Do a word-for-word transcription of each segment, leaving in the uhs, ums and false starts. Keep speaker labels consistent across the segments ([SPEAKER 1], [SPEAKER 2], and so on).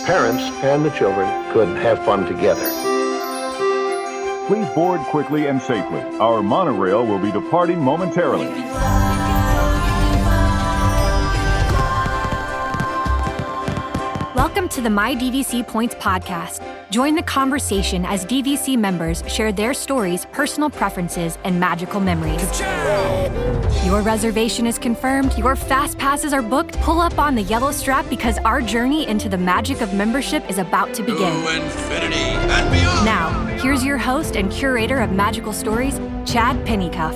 [SPEAKER 1] parents and the children could have fun together.
[SPEAKER 2] Please board quickly and safely. Our monorail will be departing momentarily.
[SPEAKER 3] Welcome to the My D V C Points podcast. Join the conversation as D V C members share their stories, personal preferences, and magical memories. Your reservation is confirmed, your fast passes are booked. Pull up on the yellow strap because our journey into the magic of membership is about to begin.
[SPEAKER 4] To infinity and beyond.
[SPEAKER 3] Now, here's your host and curator of magical stories, Chad Pennycuff.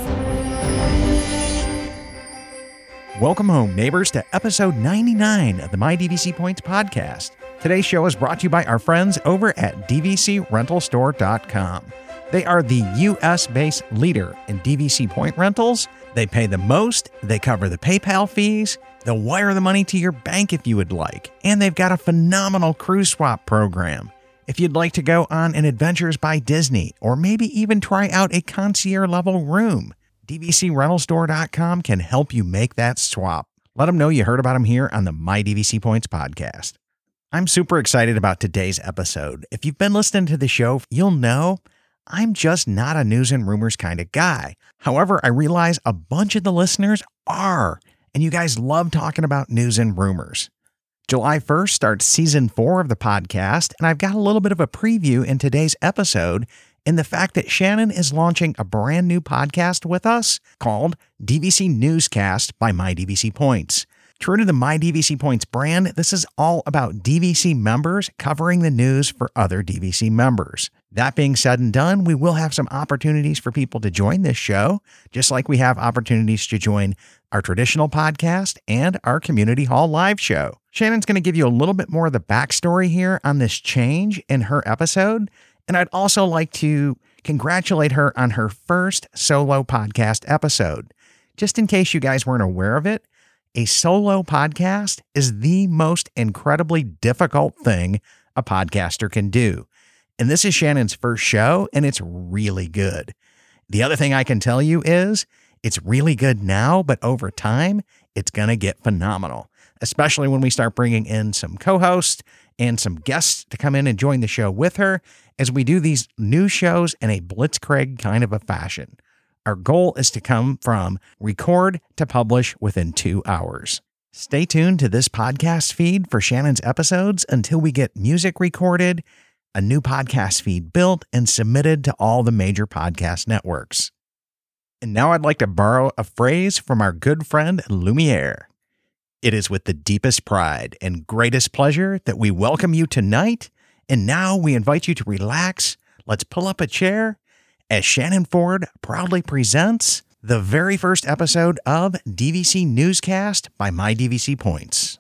[SPEAKER 5] Welcome home, neighbors, to episode ninety-nine of the My D V C Points podcast. Today's show is brought to you by our friends over at D V C rental store dot com. They are the U S-based leader in D V C point rentals. They pay the most, they cover the PayPal fees, they'll wire the money to your bank if you would like, and they've got a phenomenal cruise swap program. If you'd like to go on an Adventures by Disney, or maybe even try out a concierge-level room, D V C rental store dot com can help you make that swap. Let them know you heard about them here on the My D V C Points podcast. I'm super excited about today's episode. If you've been listening to the show, you'll know I'm just not a news and rumors kind of guy. However, I realize a bunch of the listeners are, and you guys love talking about news and rumors. July first starts season four of the podcast, and I've got a little bit of a preview in today's episode in the fact that Shannon is launching a brand new podcast with us called D V C Newscast by My D V C Points. True to the My D V C Points brand, this is all about D V C members covering the news for other D V C members. That being said and done, we will have some opportunities for people to join this show, just like we have opportunities to join our traditional podcast and our Community Hall live show. Shannon's going to give you a little bit more of the backstory here on this change in her episode, and I'd also like to congratulate her on her first solo podcast episode. Just in case you guys weren't aware of it, a solo podcast is the most incredibly difficult thing a podcaster can do. And this is Shannon's first show, and it's really good. The other thing I can tell you is it's really good now, but over time, it's going to get phenomenal, especially when we start bringing in some co-hosts and some guests to come in and join the show with her as we do these new shows in a blitzkrieg kind of a fashion. Our goal is to come from record to publish within two hours. Stay tuned to this podcast feed for Shannon's episodes until we get music recorded, a new podcast feed built, and submitted to all the major podcast networks. And now I'd like to borrow a phrase from our good friend Lumiere. It is with the deepest pride and greatest pleasure that we welcome you tonight, and now we invite you to relax. Let's pull up a chair as Shannon Ford proudly presents the very first episode of D V C Newscast by My D V C Points.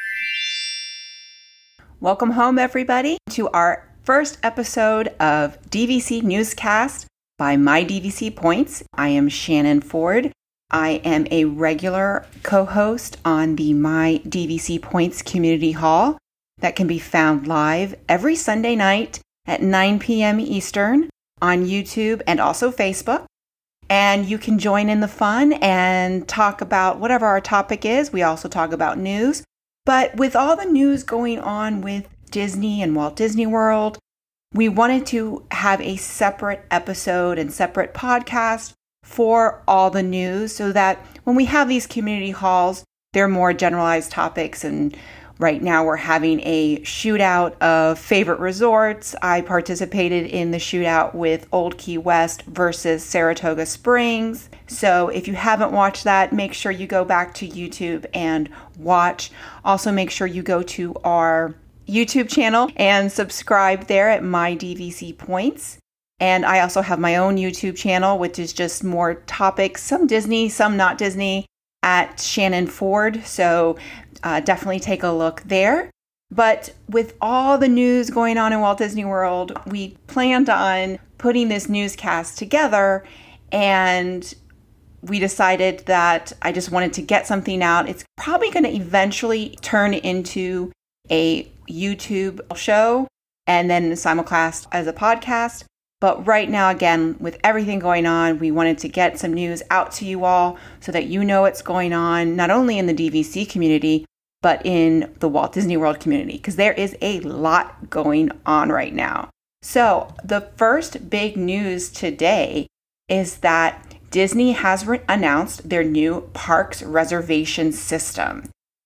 [SPEAKER 6] Welcome home, everybody, to our first episode of D V C Newscast by My D V C Points. I am Shannon Ford. I am a regular co-host on the My D V C Points Community Hall that can be found live every Sunday night at nine p.m. Eastern on YouTube and also Facebook. And you can join in the fun and talk about whatever our topic is. We also talk about news. But with all the news going on with Disney and Walt Disney World, we wanted to have a separate episode and separate podcast for all the news so that when we have these community halls, they're more generalized topics. And right now we're having a shootout of favorite resorts. I participated in the shootout with Old Key West versus Saratoga Springs. So if you haven't watched that, make sure you go back to YouTube and watch. Also make sure you go to our YouTube channel and subscribe there at My D V C Points. And I also have my own YouTube channel, which is just more topics, some Disney, some not Disney, at Shannon Ford. So uh, definitely take a look there. But with all the news going on in Walt Disney World, we planned on putting this newscast together, and we decided that I just wanted to get something out. It's probably going to eventually turn into a YouTube show and then simulcast as a podcast. But right now, again, with everything going on, we wanted to get some news out to you all so that you know what's going on, not only in the D V C community, but in the Walt Disney World community, because there is a lot going on right now. So the first big news today is that Disney has re- announced their new parks reservation system.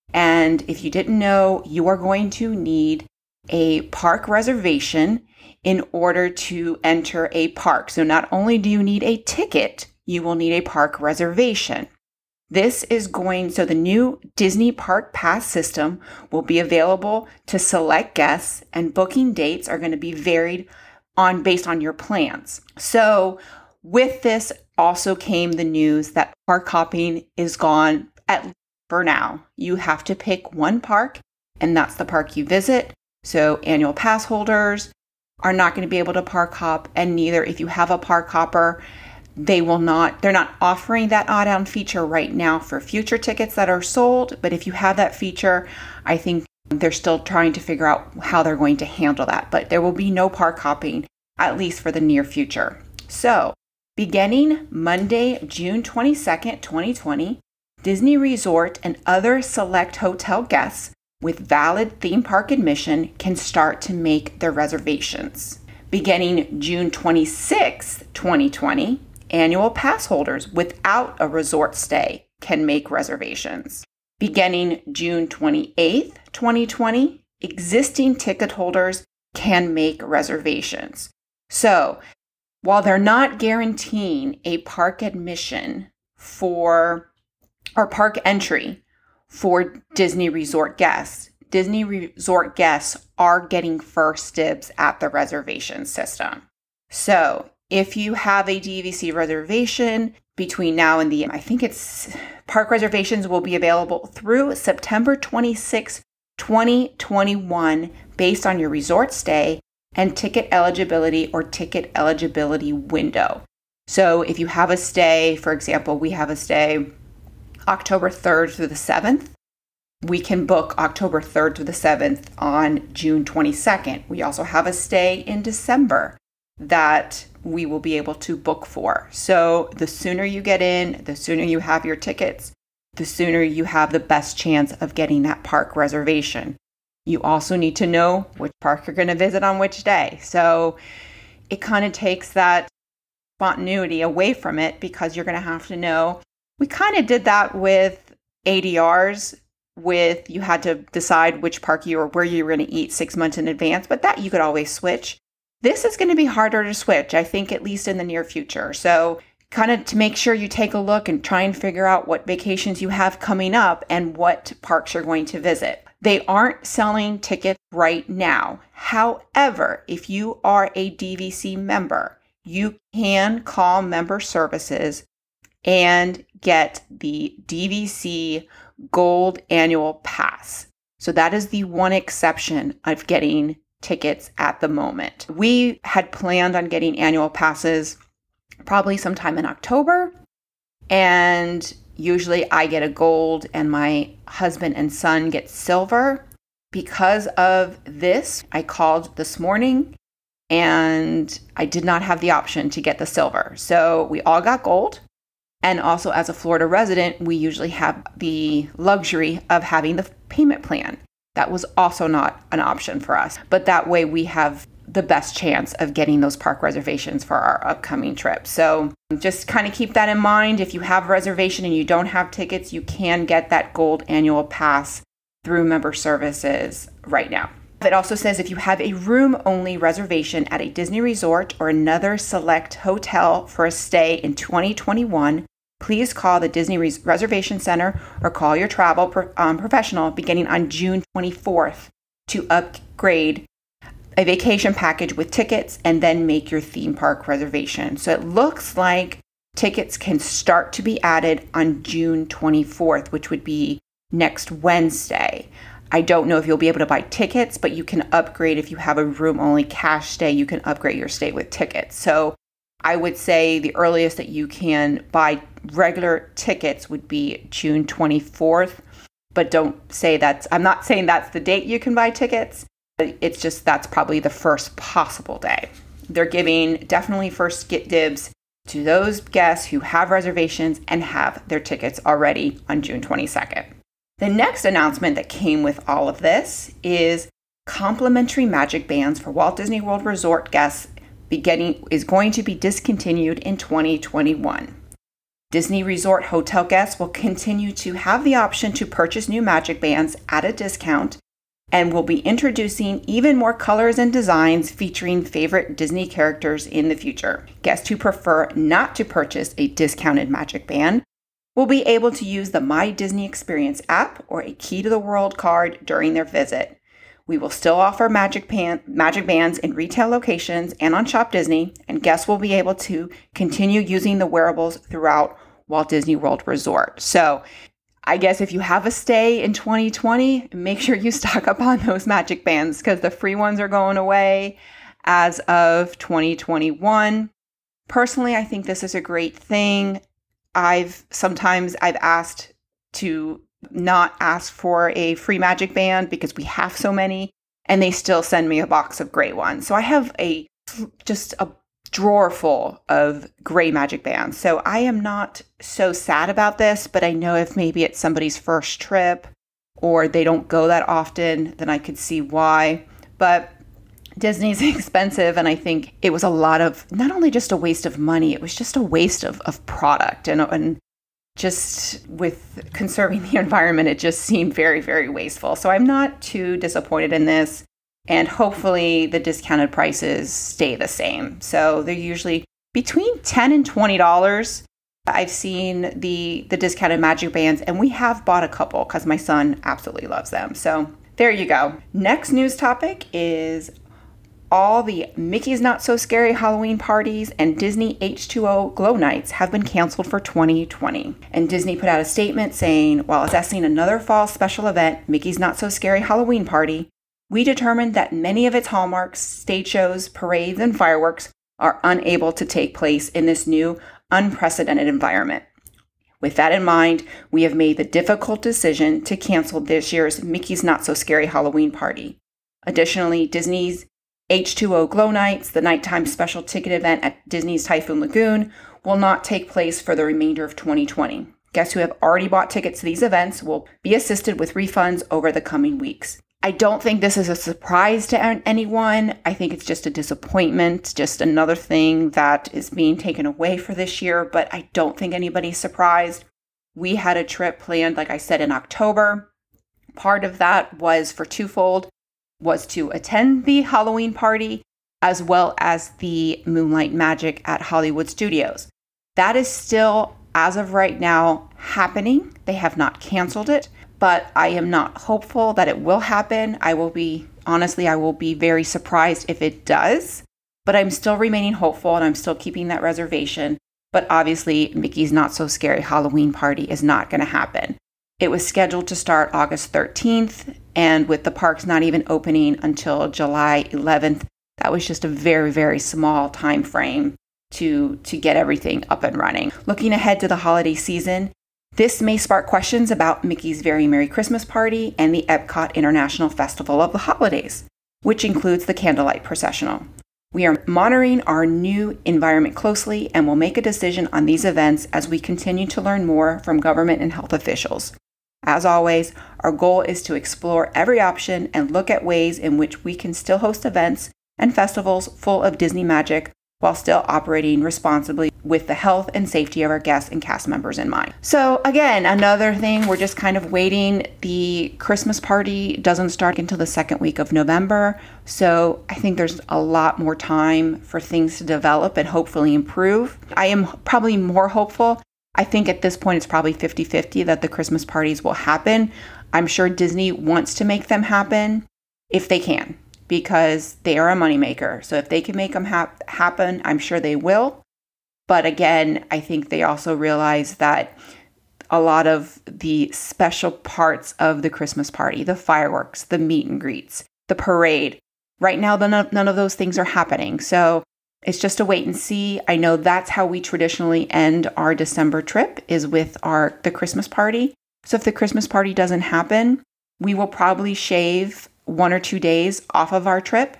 [SPEAKER 6] And if you didn't know, you are going to need a park reservation in order to enter a park. So not only do you need a ticket, you will need a park reservation. This is going, so the new Disney Park Pass system will be available to select guests, and booking dates are going to be varied on based on your plans. So with this also came the news that park hopping is gone at for now. You have to pick one park, and that's the park you visit. So annual pass holders are not going to be able to park hop, and neither if you have a park hopper, they will not, they're not offering that add-on feature right now for future tickets that are sold. But if you have that feature, I think they're still trying to figure out how they're going to handle that. But there will be no park hopping, at least for the near future. So beginning Monday, June twenty-second, twenty twenty, Disney Resort and other select hotel guests with valid theme park admission can start to make their reservations. Beginning June twenty-sixth, twenty twenty, annual pass holders without a resort stay can make reservations. Beginning June twenty-eighth, twenty twenty, existing ticket holders can make reservations. So, while they're not guaranteeing a park admission for or park entry for Disney Resort guests, Disney Resort guests are getting first dibs at the reservation system. So if you have a D V C reservation between now and the, I think it's, park reservations will be available through September twenty-sixth, twenty twenty-one, based on your resort stay and ticket eligibility or ticket eligibility window. So if you have a stay, for example, we have a stay October third through the seventh. We can book October third through the seventh on June twenty-second. We also have a stay in December that we will be able to book for. So the sooner you get in, the sooner you have your tickets, the sooner you have the best chance of getting that park reservation. You also need to know which park you're going to visit on which day. So it kind of takes that spontaneity away from it, because you're going to have to know. We kind of did that with A D Rs, with you had to decide which park you were, where you were going to eat six months in advance, but that you could always switch. This is going to be harder to switch, I think, at least in the near future. So kind of to make sure you take a look and try and figure out what vacations you have coming up and what parks you're going to visit. They aren't selling tickets right now. However, if you are a D V C member, you can call member services and get the D V C Gold Annual Pass. So that is the one exception of getting tickets at the moment. We had planned on getting annual passes probably sometime in October, and usually I get a gold and my husband and son get silver. Because of this, I called this morning and I did not have the option to get the silver. So we all got gold. And also, as a Florida resident, we usually have the luxury of having the payment plan. That was also not an option for us. But that way we have the best chance of getting those park reservations for our upcoming trip. So just kind of keep that in mind. If you have a reservation and you don't have tickets, you can get that gold annual pass through member services right now. It also says if you have a room-only reservation at a Disney resort or another select hotel for a stay in twenty twenty-one, please call the Disney Res- Reservation Center or call your travel pro- um, professional beginning on June twenty-fourth to upgrade a vacation package with tickets and then make your theme park reservation. So it looks like tickets can start to be added on June twenty-fourth, which would be next Wednesday. I don't know if you'll be able to buy tickets, but you can upgrade if you have a room-only cash stay, you can upgrade your stay with tickets. So I would say the earliest that you can buy regular tickets would be June twenty-fourth, but don't say that's, I'm not saying that's the date you can buy tickets. It's just that's probably the first possible day. They're giving definitely first get dibs to those guests who have reservations and have their tickets already on June twenty-second. The next announcement that came with all of this is complimentary magic bands for Walt Disney World Resort guests beginning is going to be discontinued in twenty twenty-one. Disney Resort hotel guests will continue to have the option to purchase new magic bands at a discount and will be introducing even more colors and designs featuring favorite Disney characters in the future. Guests who prefer not to purchase a discounted magic band will be able to use the My Disney Experience app or a Key to the World card during their visit. We will still offer magic, pan- magic bands in retail locations and on Shop Disney, and guests will be able to continue using the wearables throughout Walt Disney World Resort. So I guess if you have a stay in twenty twenty, make sure you stock up on those magic bands because the free ones are going away as of twenty twenty-one. Personally, I think this is a great thing. I've sometimes I've asked to not ask for a free magic band because we have so many, and they still send me a box of gray ones. So I have a just a drawer full of gray magic bands. So I am not so sad about this, but I know if maybe it's somebody's first trip or they don't go that often, then I could see why. But Disney's expensive, and I think it was a lot of, not only just a waste of money, it was just a waste of, of product. And, and just with conserving the environment, it just seemed very, very wasteful. So I'm not too disappointed in this. And hopefully the discounted prices stay the same. So they're usually between ten dollars and twenty dollars. I've seen the, the discounted magic bands, and we have bought a couple because my son absolutely loves them. So there you go. Next news topic is all the Mickey's Not So Scary Halloween parties and Disney H two O Glow Nights have been canceled for twenty twenty. And Disney put out a statement saying, while assessing another fall special event, Mickey's Not So Scary Halloween Party, we determined that many of its hallmarks, stage shows, parades, and fireworks are unable to take place in this new, unprecedented environment. With that in mind, we have made the difficult decision to cancel this year's Mickey's Not So Scary Halloween Party. Additionally, Disney's H two O Glow Nights, the nighttime special ticket event at Disney's Typhoon Lagoon, will not take place for the remainder of twenty twenty. Guests who have already bought tickets to these events will be assisted with refunds over the coming weeks. I don't think this is a surprise to anyone. I think it's just a disappointment, just another thing that is being taken away for this year, but I don't think anybody's surprised. We had a trip planned, like I said, in October. Part of that was for twofold. Was to attend the Halloween party as well as the Moonlight Magic at Hollywood Studios. That is still, as of right now, happening. They have not canceled it, but I am not hopeful that it will happen. I will be, honestly, I will be very surprised if it does, but I'm still remaining hopeful and I'm still keeping that reservation. But obviously, Mickey's Not So Scary Halloween Party is not going to happen. It was scheduled to start August thirteenth, and with the parks not even opening until July eleventh, that was just a very, very small time frame to, to get everything up and running. Looking ahead to the holiday season, this may spark questions about Mickey's Very Merry Christmas Party and the Epcot International Festival of the Holidays, which includes the Candlelight Processional. We are monitoring our new environment closely and will make a decision on these events as we continue to learn more from government and health officials. As always, our goal is to explore every option and look at ways in which we can still host events and festivals full of Disney magic while still operating responsibly with the health and safety of our guests and cast members in mind. So again, another thing, we're just kind of waiting. The Christmas party doesn't start until the second week of November. So I think there's a lot more time for things to develop and hopefully improve. I am probably more hopeful. I think at this point it's probably fifty-fifty that the Christmas parties will happen. I'm sure Disney wants to make them happen if they can, because they are a moneymaker. So if they can make them hap- happen, I'm sure they will. But again, I think they also realize that a lot of the special parts of the Christmas party, the fireworks, the meet and greets, the parade, right now none, none of those things are happening. So it's just a wait and see. I know that's how we traditionally end our December trip, is with our the Christmas party. So if the Christmas party doesn't happen, we will probably shave one or two days off of our trip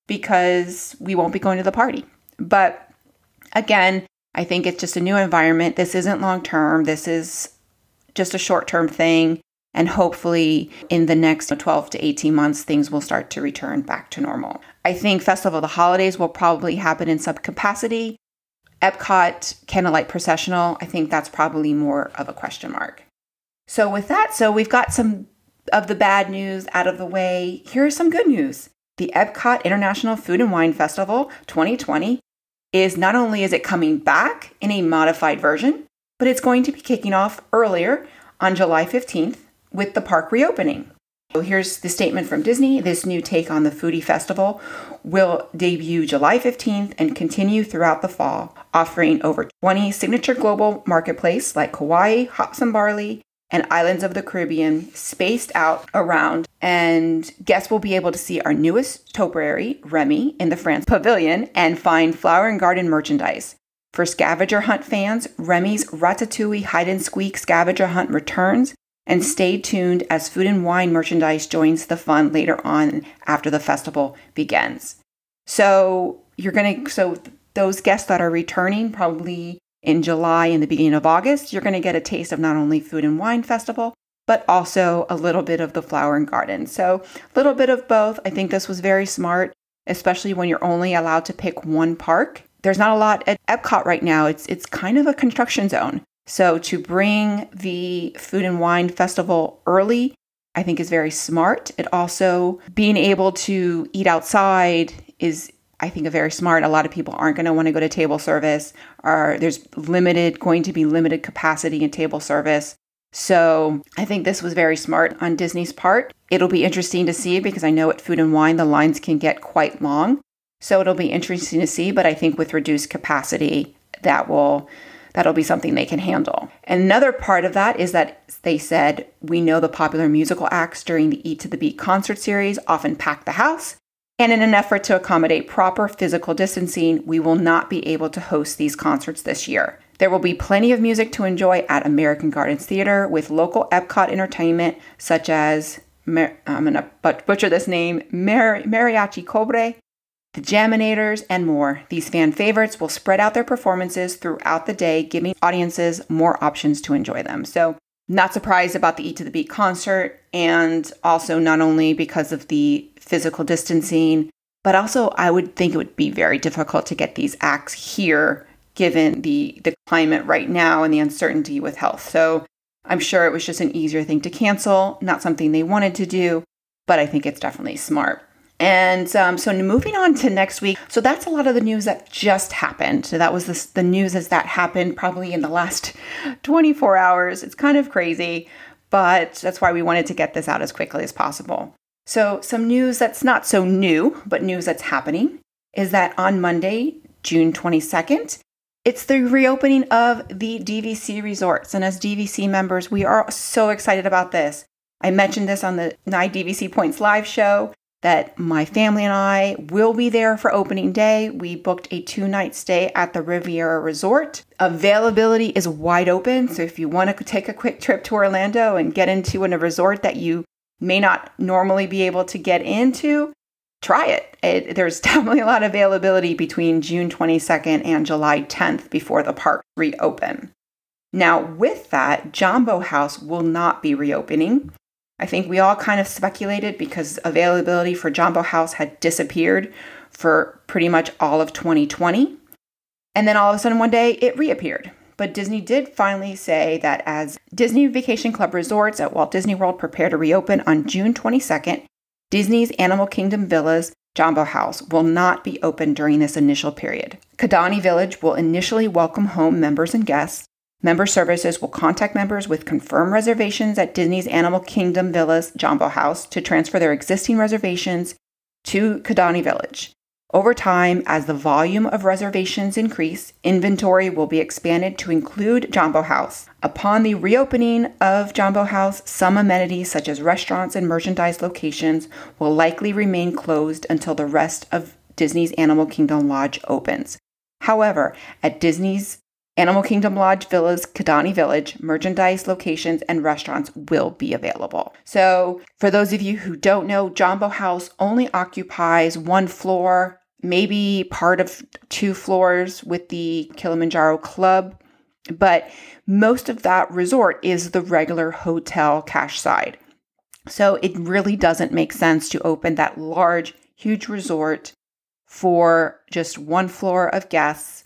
[SPEAKER 6] because we won't be going to the party. But again, I think it's just a new environment. This isn't long term. This is just a short term thing. And hopefully in the next twelve to eighteen months, things will start to return back to normal. I think Festival of the Holidays will probably happen in some capacity. Epcot Candlelight Processional, I think that's probably more of a question mark. So with that, so we've got some of the bad news out of the way. Here's some good news. The Epcot International Food and Wine Festival twenty twenty is not only is it coming back in a modified version, but it's going to be kicking off earlier on July fifteenth with the park reopening. So here's the statement from Disney. This new take on the Foodie Festival will debut July fifteenth and continue throughout the fall, offering over twenty signature global marketplace like Kauai, Hops and Barley, and Islands of the Caribbean spaced out around. And guests will be able to see our newest topiary, Remy, in the France Pavilion and find flower and garden merchandise. For scavenger hunt fans, Remy's Ratatouille Hide and Squeak scavenger hunt returns. And stay tuned as food and wine merchandise joins the fun later on after the festival begins. So you're going to, so those guests that are returning probably in July and the beginning of August, you're going to get a taste of not only Food and Wine Festival, but also a little bit of the Flower and Garden. So a little bit of both. I think this was very smart, especially when you're only allowed to pick one park. There's not a lot at Epcot right now. It's it's kind of a construction zone. So to bring the Food and Wine Festival early, I think is very smart. It also, being able to eat outside is, I think, a very smart. A lot of people aren't going to want to go to table service, or there's limited, going to be limited capacity in table service. So I think this was very smart on Disney's part. It'll be interesting to see because I know at Food and Wine, the lines can get quite long. So it'll be interesting to see, but I think with reduced capacity, that will... that'll be something they can handle. Another part of that is that they said, we know the popular musical acts during the Eat to the Beat concert series often pack the house. And in an effort to accommodate proper physical distancing, we will not be able to host these concerts this year. There will be plenty of music to enjoy at American Gardens Theater with local Epcot entertainment, such as, I'm going to butcher this name, Mar- Mariachi Cobre, the Jaminators, and more. These fan favorites will spread out their performances throughout the day, giving audiences more options to enjoy them. So not surprised about the Eat to the Beat concert, and also not only because of the physical distancing, but also I would think it would be very difficult to get these acts here given the, the climate right now and the uncertainty with health. So I'm sure it was just an easier thing to cancel, not something they wanted to do, but I think it's definitely smart. And um, so moving on to next week. So that's a lot of the news that just happened. So that was this, the news as that happened probably in the last twenty-four hours. It's kind of crazy, but that's why we wanted to get this out as quickly as possible. So some news that's not so new, but news that's happening is that on Monday, June twenty-second, it's the reopening of the D V C resorts. And as D V C members, we are so excited about this. I mentioned this on the My D V C Points live show, that my family and I will be there for opening day. We booked a two-night stay at the Riviera Resort. Availability is wide open, so if you want to take a quick trip to Orlando and get into a resort that you may not normally be able to get into, try it. it. There's definitely a lot of availability between June twenty-second and July tenth before the parks reopen. Now, with that, Jambo House will not be reopening. I think we all kind of speculated because availability for Jambo House had disappeared for pretty much all of twenty twenty. And then all of a sudden one day it reappeared. But Disney did finally say that as Disney Vacation Club resorts at Walt Disney World prepare to reopen on June twenty-second, Disney's Animal Kingdom Villas Jambo House will not be open during this initial period. Kidani Village will initially welcome home members and guests. Member services will contact members with confirmed reservations at Disney's Animal Kingdom Villas Jambo House to transfer their existing reservations to Kidani Village. Over time, as the volume of reservations increase, inventory will be expanded to include Jambo House. Upon the reopening of Jambo House, some amenities such as restaurants and merchandise locations will likely remain closed until the rest of Disney's Animal Kingdom Lodge opens. However, at Disney's Animal Kingdom Lodge Villas Kidani Village, merchandise locations and restaurants will be available. So for those of you who don't know, Jambo House only occupies one floor, maybe part of two floors with the Kilimanjaro Club But most of that resort is the regular hotel cash side. So it really doesn't make sense to open that large, huge resort for just one floor of guests,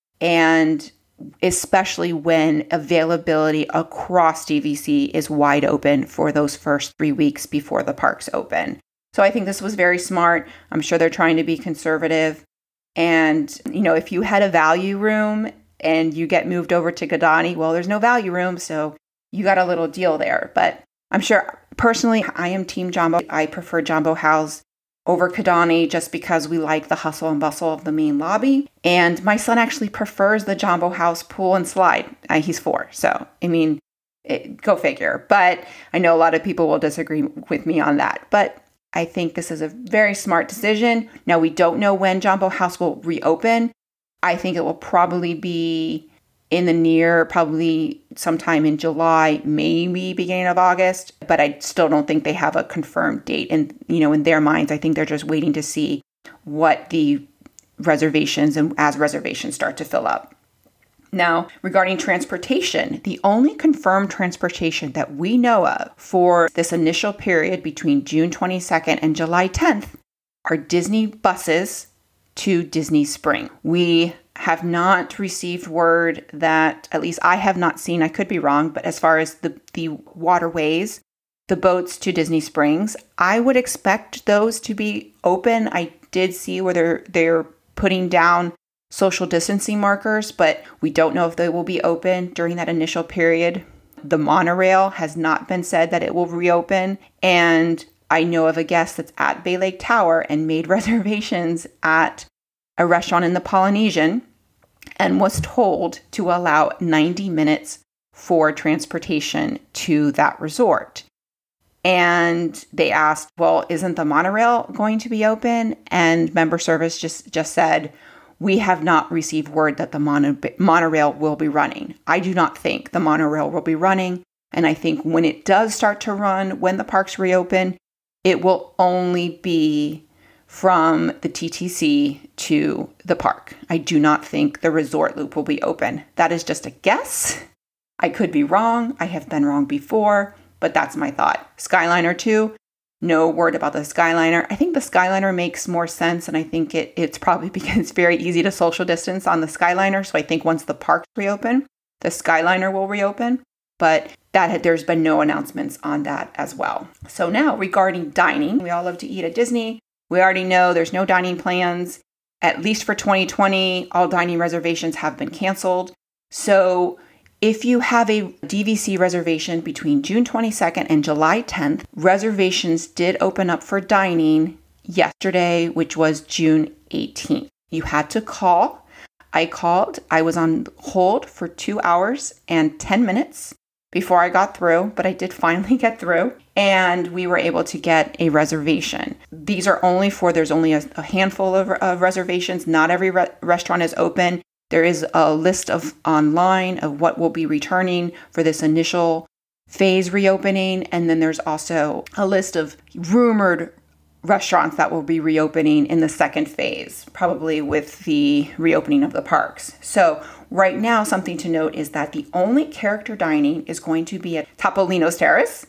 [SPEAKER 6] and especially when availability across D V C is wide open for those first three weeks before the parks open. So I think this was very smart. I'm sure they're trying to be conservative. And, you know, if you had a value room and you get moved over to Kidani, well, there's no value room, so you got a little deal there. But I'm sure, personally, I am Team Jambo. I prefer Jambo House over Kidani just because we like the hustle and bustle of the main lobby. And my son actually prefers the Jambo House pool and slide. Uh, he's four, so, I mean, it, go figure. But I know a lot of people will disagree with me on that. But I think this is a very smart decision. Now, we don't know when Jambo House will reopen. I think it will probably be in the near, probably sometime in July, maybe beginning of August. But I still don't think they have a confirmed date. And, you know, in their minds, I think they're just waiting to see what the reservations and as reservations start to fill up. Now, regarding transportation, the only confirmed transportation that we know of for this initial period between June twenty-second and July tenth are Disney buses to Disney Springs. We have not received word that, at least I have not seen, I could be wrong, but as far as the, the waterways, the boats to Disney Springs, I would expect those to be open. I did see where they're, they're putting down social distancing markers, but we don't know if they will be open during that initial period. The monorail has not been said that it will reopen. And I know of a guest that's at Bay Lake Tower and made reservations at a restaurant in the Polynesian and was told to allow ninety minutes for transportation to that resort. And they asked, well, isn't the monorail going to be open? And member service just, just said, we have not received word that the mono- monorail will be running. I do not think the monorail will be running. And I think when it does start to run, when the parks reopen, it will only be from the T T C to the park. I do not think the resort loop will be open. That is just a guess. I could be wrong. I have been wrong before, but that's my thought. Skyliner too. No word about the Skyliner. I think the Skyliner makes more sense, and I think it it's probably because it's very easy to social distance on the Skyliner. So I think once the parks reopen, the Skyliner will reopen. But that had, there's been no announcements on that as well. So now regarding dining, we all love to eat at Disney. We already know there's no dining plans. At least for twenty twenty, all dining reservations have been canceled. So if you have a D V C reservation between June twenty-second and July tenth, reservations did open up for dining yesterday, which was June eighteenth. You had to call. I called. I was on hold for two hours and ten minutes before I got through, but I did finally get through, and we were able to get a reservation. These are only for, there's only a, a handful of, of reservations. Not every re- restaurant is open. There is a list of online of what will be returning for this initial phase reopening. And then there's also a list of rumored restaurants that will be reopening in the second phase, probably with the reopening of the parks. So right now, something to note is that the only character dining is going to be at Topolino's Terrace,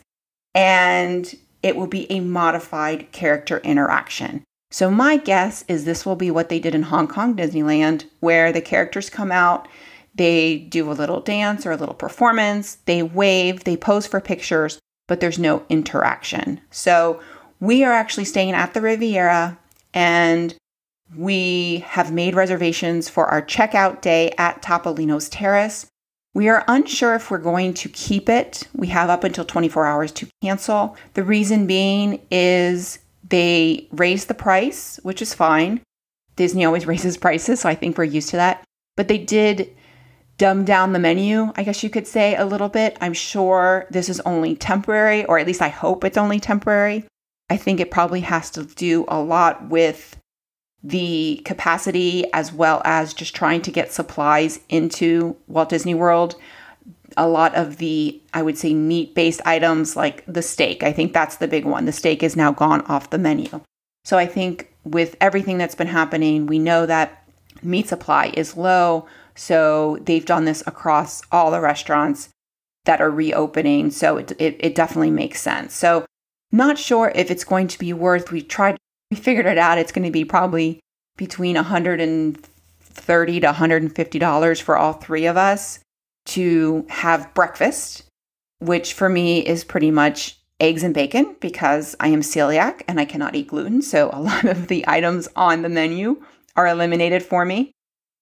[SPEAKER 6] and it will be a modified character interaction. So my guess is this will be what they did in Hong Kong Disneyland, where the characters come out, they do a little dance or a little performance, they wave, they pose for pictures, but there's no interaction. So we are actually staying at the Riviera, and we have made reservations for our checkout day at Topolino's Terrace. We are unsure if we're going to keep it. We have up until twenty-four hours to cancel. The reason being is they raised the price, which is fine. Disney always raises prices, so I think we're used to that. But they did dumb down the menu, I guess you could say, a little bit. I'm sure this is only temporary, or at least I hope it's only temporary. I think it probably has to do a lot with the capacity as well as just trying to get supplies into Walt Disney World. A lot of the, I would say, meat-based items like the steak, I think that's the big one. The steak is now gone off the menu. So I think with everything that's been happening, we know that meat supply is low. So they've done this across all the restaurants that are reopening. So it, it, it definitely makes sense. So not sure if it's going to be worth, we tried, we figured it out. It's going to be probably between one hundred thirty to one hundred fifty dollars for all three of us to have breakfast, which for me is pretty much eggs and bacon because I am celiac and I cannot eat gluten. So a lot of the items on the menu are eliminated for me,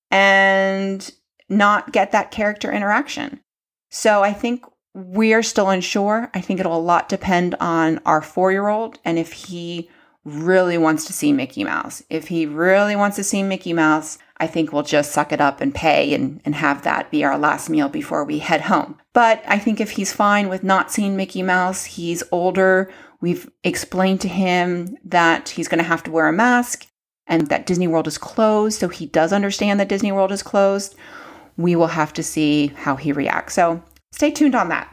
[SPEAKER 6] and not get that character interaction. So I think we're still unsure. I think it'll a lot depend on our four-year-old and if he really wants to see Mickey Mouse. If he really wants to see Mickey Mouse, I think we'll just suck it up and pay and, and have that be our last meal before we head home. But I think if he's fine with not seeing Mickey Mouse, he's older. We've explained to him that he's going to have to wear a mask and that Disney World is closed. So he does understand that Disney World is closed. We will have to see how he reacts. So stay tuned on that.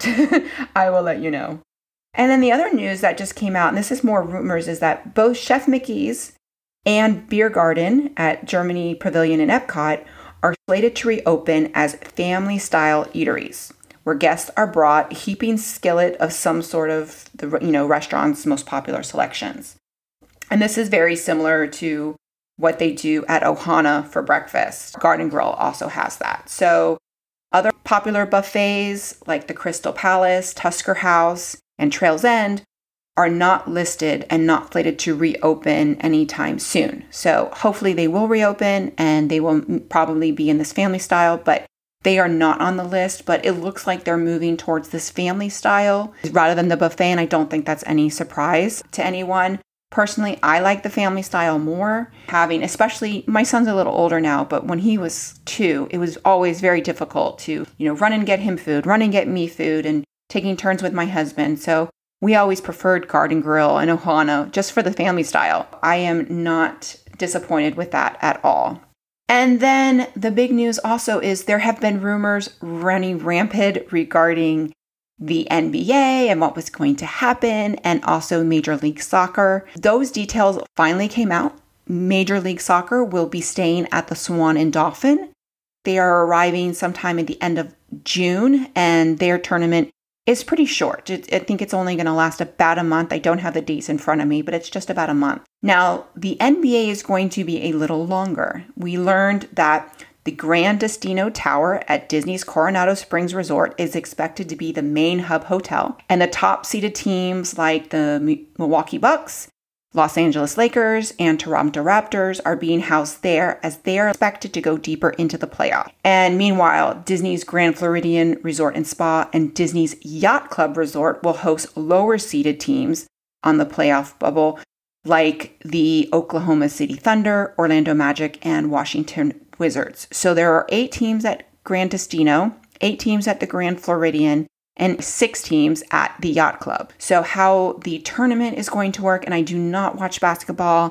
[SPEAKER 6] I will let you know. And then the other news that just came out, and this is more rumors, is that both Chef Mickey's and Beer Garden at Germany Pavilion in Epcot are slated to reopen as family-style eateries, where guests are brought a heaping skillet of some sort of the you know restaurant's most popular selections. And this is very similar to what they do at Ohana for breakfast. Garden Grill also has that. So other popular buffets like the Crystal Palace, Tusker House, and Trails End are not listed and not slated to reopen anytime soon. So hopefully they will reopen and they will probably be in this family style, but they are not on the list. But it looks like they're moving towards this family style rather than the buffet, and I don't think that's any surprise to anyone. Personally, I like the family style more, having, especially, my son's a little older now, but when he was two, it was always very difficult to, you know, run and get him food, run and get me food, and taking turns with my husband. So we always preferred Garden Grill and Ohana just for the family style. I am not disappointed with that at all. And then the big news also is there have been rumors running rampant regarding the N B A and what was going to happen, and also Major League Soccer. Those details finally came out. Major League Soccer will be staying at the Swan and Dolphin. They are arriving sometime at the end of June, and their tournament is pretty short. It, I think it's only going to last about a month. I don't have the dates in front of me, but it's just about a month. Now, the N B A is going to be a little longer. We learned that the Grand Destino Tower at Disney's Coronado Springs Resort is expected to be the main hub hotel, and the top-seeded teams like the Milwaukee Bucks, Los Angeles Lakers, and Toronto Raptors are being housed there as they are expected to go deeper into the playoff. And meanwhile, Disney's Grand Floridian Resort and Spa and Disney's Yacht Club Resort will host lower-seeded teams on the playoff bubble, like the Oklahoma City Thunder, Orlando Magic, and Washington Wizards. So there are eight teams at Grand Destino, eight teams at the Grand Floridian, and six teams at the Yacht Club. So how the tournament is going to work, and I do not watch basketball,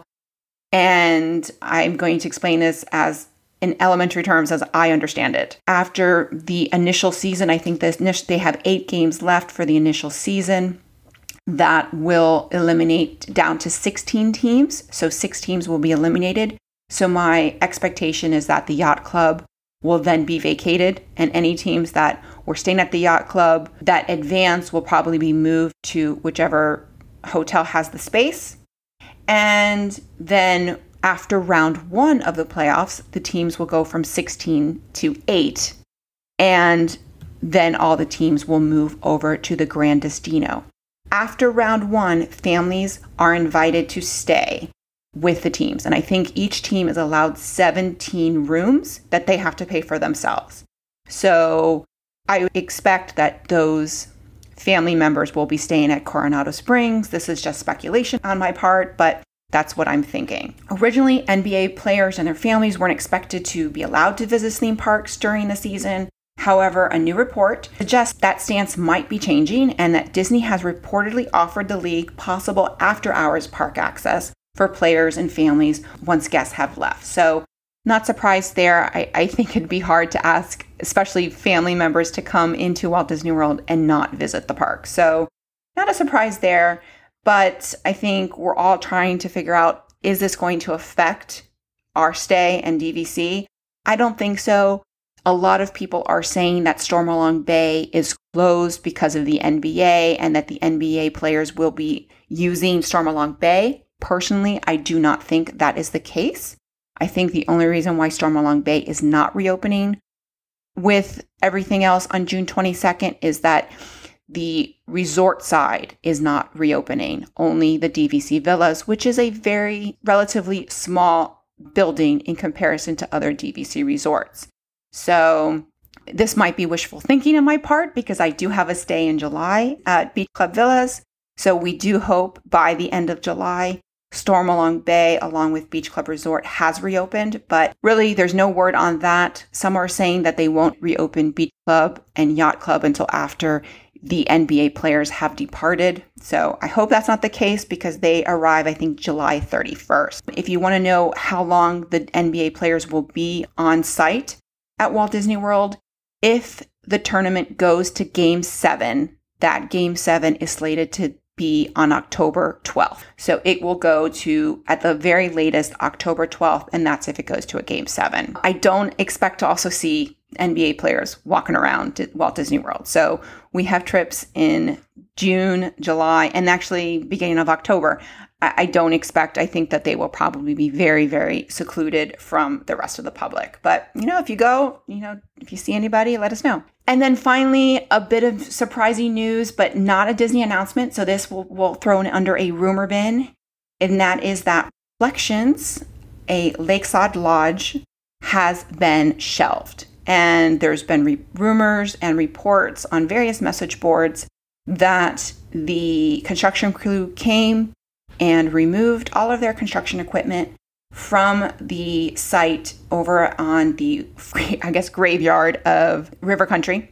[SPEAKER 6] and I'm going to explain this as in elementary terms as I understand it. After the initial season, I think this they have eight games left for the initial season. That will eliminate down to sixteen teams. So six teams will be eliminated. So my expectation is that the Yacht Club will then be vacated, and any teams that were staying at the Yacht Club that advance will probably be moved to whichever hotel has the space. And then after round one of the playoffs, the teams will go from sixteen to eight, and then all the teams will move over to the Grand Destino. After round one, families are invited to stay with the teams. And I think each team is allowed seventeen rooms that they have to pay for themselves. So I expect that those family members will be staying at Coronado Springs. This is just speculation on my part, but that's what I'm thinking. Originally, N B A players and their families weren't expected to be allowed to visit theme parks during the season. However, a new report suggests that stance might be changing and that Disney has reportedly offered the league possible after-hours park access for players and families once guests have left. So not surprised there. I, I think it'd be hard to ask, especially family members, to come into Walt Disney World and not visit the park. So not a surprise there, but I think we're all trying to figure out, is this going to affect our stay and D V C? I don't think so. A lot of people are saying that Stormalong Bay is closed because of the N B A and that the N B A players will be using Stormalong Bay. Personally, I do not think that is the case. I think the only reason why Stormalong Bay is not reopening with everything else on June twenty-second is that the resort side is not reopening, only the D V C Villas, which is a very relatively small building in comparison to other D V C resorts. So this might be wishful thinking on my part because I do have a stay in July at Beach Club Villas. So we do hope by the end of July, Stormalong Bay, along with Beach Club Resort, has reopened. But really, there's no word on that. Some are saying that they won't reopen Beach Club and Yacht Club until after the N B A players have departed. So I hope that's not the case because they arrive, I think, July thirty-first. If you want to know how long the N B A players will be on site at Walt Disney World, if the tournament goes to Game seven, that Game seven is slated to be on October twelfth. So it will go to, at the very latest, October twelfth, and that's if it goes to a Game seven. I don't expect to also see N B A players walking around Walt Disney World. So we have trips in June, July, and actually beginning of October. I don't expect, I think that they will probably be very, very secluded from the rest of the public. But, you know, if you go, you know, if you see anybody, let us know. And then finally, a bit of surprising news, but not a Disney announcement. So this will, will throw it under a rumor bin. And that is that Reflections, a Lakeside Lodge, has been shelved. And there's been re- rumors and reports on various message boards that the construction crew came and removed all of their construction equipment from the site over on the, I guess, graveyard of River Country.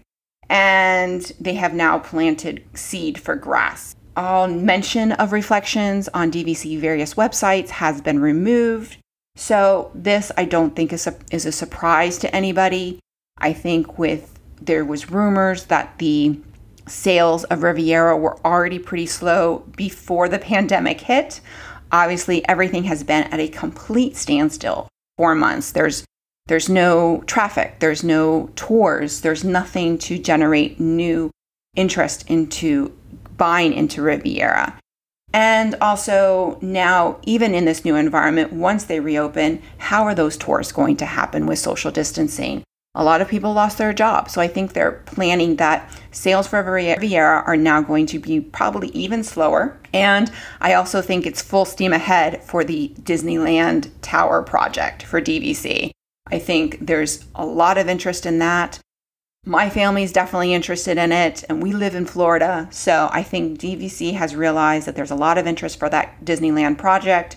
[SPEAKER 6] And they have now planted seed for grass. All mention of Reflections on D V C various websites has been removed. So this, I don't think is a, is a surprise to anybody. I think with, there was rumors that the sales of Riviera were already pretty slow before the pandemic hit. Obviously, everything has been at a complete standstill for months. There's there's no traffic, there's no tours, there's nothing to generate new interest into buying into Riviera. And also now, even in this new environment, once they reopen, how are those tours going to happen with social distancing? A lot of people lost their jobs. So I think they're planning that sales for Riviera are now going to be probably even slower. And I also think it's full steam ahead for the Disneyland Tower project for D V C. I think there's a lot of interest in that. My family's definitely interested in it, and we live in Florida. So I think D V C has realized that there's a lot of interest for that Disneyland project.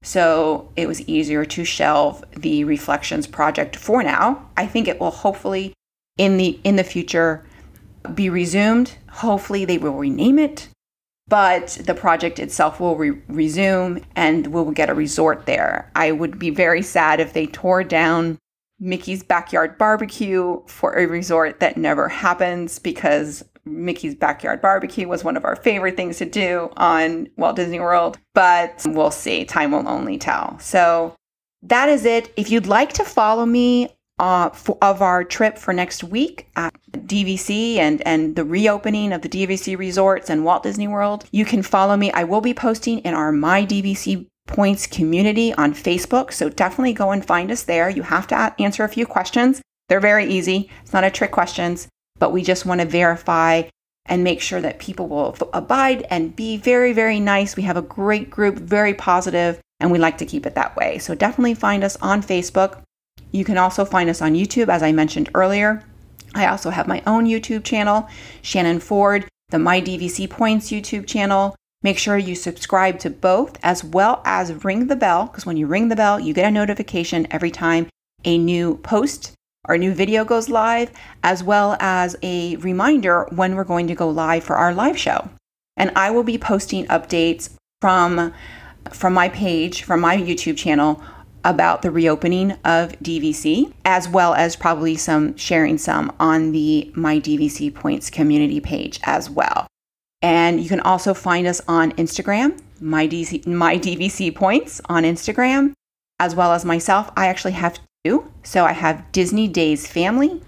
[SPEAKER 6] So it was easier to shelve the Reflections project for now. I think it will hopefully in the in the future be resumed. Hopefully they will rename it, but the project itself will re- resume and we'll get a resort there. I would be very sad if they tore down Mickey's Backyard Barbecue for a resort that never happens, because Mickey's Backyard Barbecue was one of our favorite things to do on Walt Disney World, but we'll see. Time will only tell. So that is it. If you'd like to follow me uh, for, of our trip for next week at D V C and, and the reopening of the D V C resorts and Walt Disney World, you can follow me. I will be posting in our My D V C Points community on Facebook, so definitely go and find us there. You have to answer a few questions. They're very easy. It's not a trick questions, but we just want to verify and make sure that people will abide and be very, very nice. We have a great group, very positive, and we like to keep it that way. So definitely find us on Facebook. You can also find us on YouTube, as I mentioned earlier. I also have my own YouTube channel, Shannon Ford, the My D V C Points YouTube channel. Make sure you subscribe to both, as well as ring the bell, because when you ring the bell, you get a notification every time a new post or new video goes live, as well as a reminder when we're going to go live for our live show. And I will be posting updates from, from my page, from my YouTube channel, about the reopening of D V C, as well as probably some sharing some on the My D V C Points community page as well. And you can also find us on Instagram, My D C, My D V C Points on Instagram, as well as myself. I actually have two. So I have Disney Days Family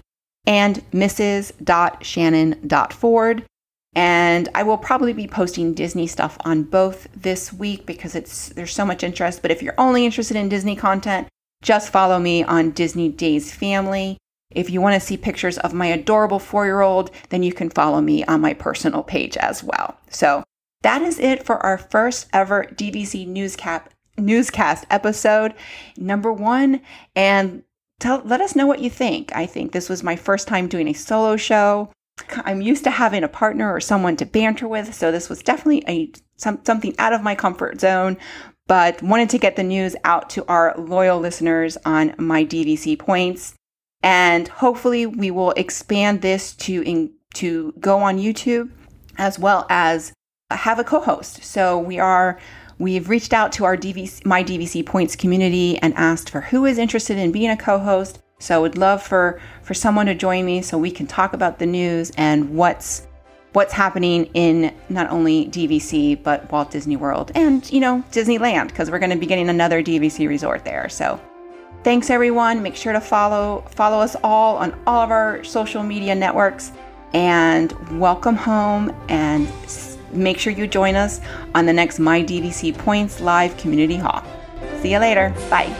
[SPEAKER 6] and missus Shannon Ford. And I will probably be posting Disney stuff on both this week because it's there's so much interest. But if you're only interested in Disney content, just follow me on Disney Days Family. If you want to see pictures of my adorable four-year-old, then you can follow me on my personal page as well. So that is it for our first ever D V C newscap, newscast episode, number one. And tell, let us know what you think. I think this was my first time doing a solo show. I'm used to having a partner or someone to banter with, so this was definitely a some, something out of my comfort zone, but wanted to get the news out to our loyal listeners on My D V C Points. And hopefully we will expand this to in, to go on YouTube as well as have a co-host. So we are we've reached out to our D V C, My D V C Points community and asked for who is interested in being a co-host. So I would love for, for someone to join me so we can talk about the news and what's what's happening in not only D V C, but Walt Disney World and, you know, Disneyland, because we're going to be getting another D V C resort there. So thanks, everyone. Make sure to follow follow us all on all of our social media networks. And welcome home. And make sure you join us on the next My D V C Points Live Community Hall. See you later. Bye.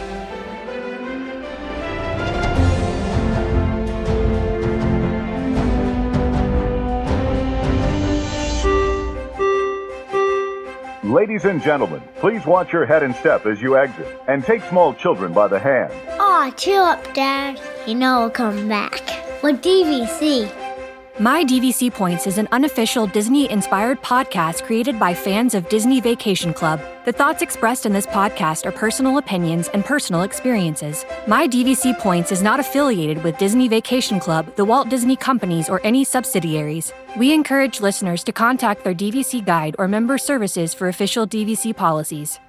[SPEAKER 2] Ladies and gentlemen, please watch your head and step as you exit, and take small children by the hand.
[SPEAKER 7] Aw, chill up, Dad. You know I'll come back. With D V C.
[SPEAKER 3] My D V C Points is an unofficial Disney-inspired podcast created by fans of Disney Vacation Club. The thoughts expressed in this podcast are personal opinions and personal experiences. My D V C Points is not affiliated with Disney Vacation Club, the Walt Disney Companies, or any subsidiaries. We encourage listeners to contact their D V C guide or member services for official D V C policies.